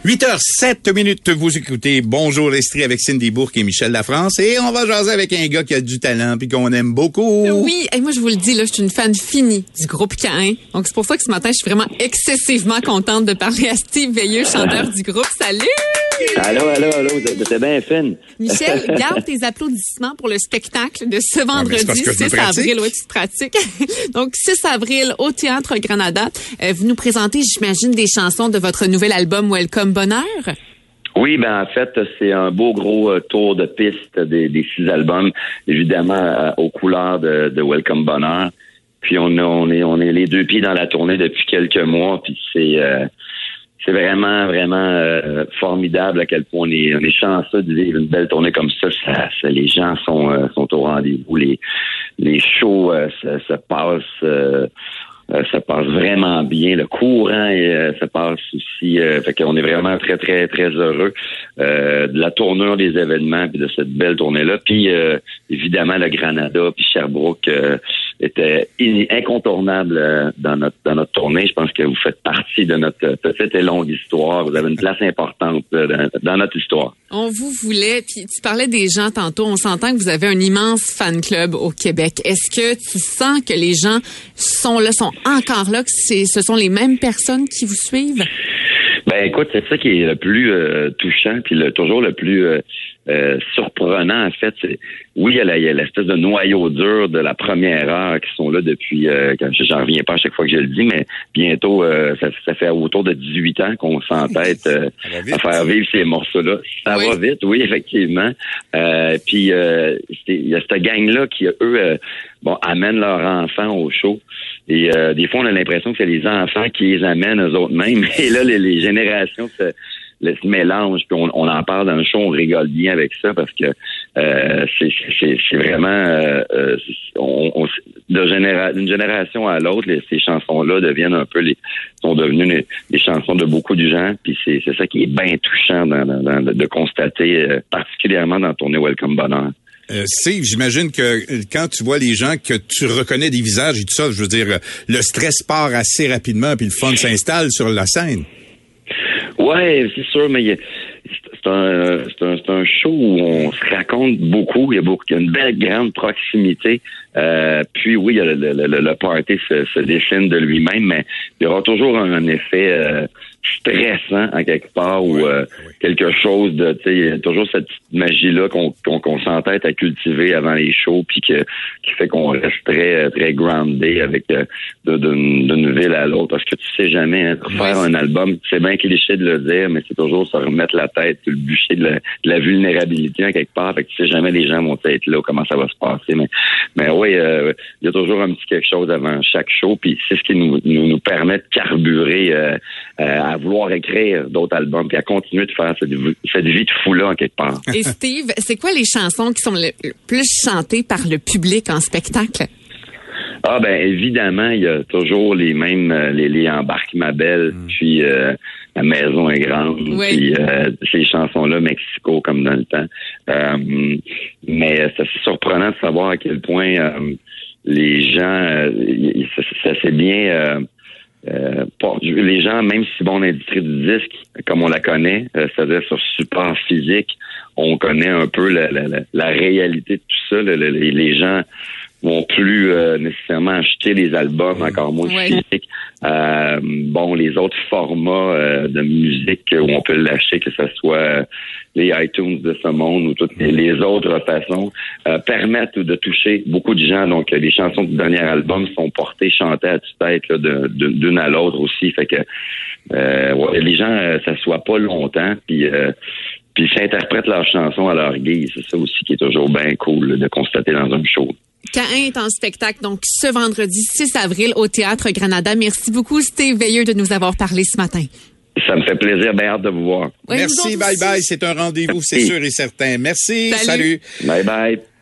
8h07, vous écoutez Bonjour Estrie avec Cindy Bourque et Michel Lafrance. Et on va jaser avec un gars qui a du talent puis qu'on aime beaucoup. Oui, et moi je vous le dis, là, je suis une fan finie du groupe Caïn. Donc c'est pour ça que ce matin, je suis vraiment excessivement contente de parler à Steve Veilleux, chanteur du groupe. Salut! Allô, t'es bien fine. Michel, garde tes applaudissements pour le spectacle de ce vendredi 6 avril. Oui, tu te pratiques. Donc, 6 avril au Théâtre Granada. Vous nous présentez, j'imagine, des chansons de votre nouvel album Welcome Bonheur? Oui, en fait, c'est un beau gros tour de piste des 6 albums, évidemment aux couleurs de Welcome Bonheur. Puis on est les deux pieds dans la tournée depuis quelques mois, puis c'est vraiment formidable à quel point on est chanceux de vivre une belle tournée comme ça. Les gens sont au rendez-vous. Les shows se passe vraiment bien. Le courant se passe aussi. Fait qu'on est vraiment très, très, très heureux de la tournure des événements puis de cette belle tournée-là. Puis évidemment, le Granada puis Sherbrooke était incontournable dans notre tournée. Je pense que vous faites partie de notre petite et longue histoire. Vous avez une place importante dans notre histoire. On vous voulait, puis tu parlais des gens tantôt, on s'entend que vous avez un immense fan club au Québec. Est-ce que tu sens que les gens sont encore là, que ce sont les mêmes personnes qui vous suivent? Écoute, c'est ça qui est le plus touchant, puis toujours le plus surprenant, en fait. Oui, il y a l'espèce de noyau dur de la première heure qui sont là depuis, j'en reviens pas à chaque fois que je le dis, mais bientôt, ça fait autour de 18 ans qu'on s'entête à faire vivre ces morceaux-là. Ça va vite, oui, effectivement. Puis il y a cette gang-là qui, eux, amènent leurs enfants au show. Et des fois, on a l'impression que c'est les enfants qui les amènent eux autres mêmes. Et là, les générations se mélangent. Puis on en parle dans le show, on rigole bien avec ça parce que c'est vraiment d'une génération à l'autre, ces chansons-là sont devenues des chansons de beaucoup de gens. Puis c'est ça qui est bien touchant de constater, particulièrement dans tournée Welcome Bonheur. Steve, j'imagine que quand tu vois les gens que tu reconnais des visages et tout ça, je veux dire, le stress part assez rapidement puis le fun s'installe sur la scène. Ouais, c'est sûr, mais c'est un show où on se raconte beaucoup. Il y a une belle grande proximité. Puis oui, il y a le party se dessine de lui-même, mais il y aura toujours un effet stressant en quelque part ou quelque chose de, tu sais, il y a toujours cette petite magie-là qu'on s'entête à cultiver avant les shows, puis qui fait qu'on reste très très groundé avec d'une ville à l'autre, parce que tu sais jamais, hein, faire un album, c'est bien cliché de le dire, mais c'est toujours se remettre la tête sur le bûcher de la vulnérabilité en quelque part, fait que tu sais jamais les gens vont être là, comment ça va se passer, mais oui, il y a toujours un petit quelque chose avant chaque show, puis c'est ce qui nous permet de carburer à vouloir écrire d'autres albums, puis à continuer de faire cette vie de fou-là en quelque part. Et Steve, c'est quoi les chansons qui sont le plus chantées par le public en spectacle? Évidemment, il y a toujours les mêmes, les Embarque ma belle, puis La maison est grande, puis ces chansons-là, Mexico, comme dans le temps. Mais c'est surprenant de savoir à quel point les gens, ça c'est bien... les gens, même si l'industrie du disque, comme on la connaît, c'est-à-dire sur support physique, on connaît un peu la réalité de tout ça. Les gens vont plus nécessairement acheter les albums, encore moins physiques. Les autres formats de musique où on peut l'acheter, que ce soit les iTunes de ce monde ou toutes les autres façons, permettent de toucher beaucoup de gens. Donc, les chansons du dernier album sont portées, chantées à tue-tête d'une à l'autre aussi. Fait que les gens s'assoient pas longtemps, puis s'interprètent leurs chansons à leur guise. C'est ça aussi qui est toujours bien cool de constater dans un show. Caïn est en spectacle, donc ce vendredi 6 avril au Théâtre Granada. Merci beaucoup, Steve Veilleux, de nous avoir parlé ce matin. Ça me fait plaisir, bien hâte de vous voir. Merci, bye bye. C'est un rendez-vous, c'est sûr et certain. Merci, salut. Bye bye.